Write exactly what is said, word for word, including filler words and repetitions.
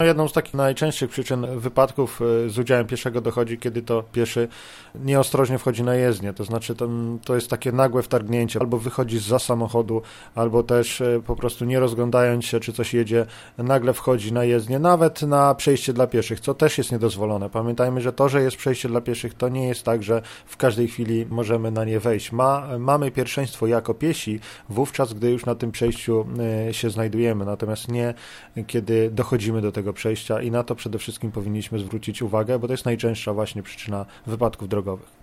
Jedną z takich najczęstszych przyczyn wypadków z udziałem pieszego dochodzi, kiedy to pieszy nieostrożnie wchodzi na jezdnię, to znaczy to, to jest takie nagłe wtargnięcie, albo wychodzi zza samochodu, albo też po prostu nie rozglądając się, czy coś jedzie, nagle wchodzi na jezdnię, nawet na przejście dla pieszych, co też jest niedozwolone. Pamiętajmy, że to, że jest przejście dla pieszych, to nie jest tak, że w każdej chwili możemy na nie wejść. Ma, mamy pierwszeństwo jako piesi wówczas, gdy już na tym przejściu się znajdujemy, natomiast nie kiedy dochodzimy do tego przejścia i na to przede wszystkim powinniśmy zwrócić uwagę, bo to jest najczęstsza właśnie przyczyna wypadków drogowych.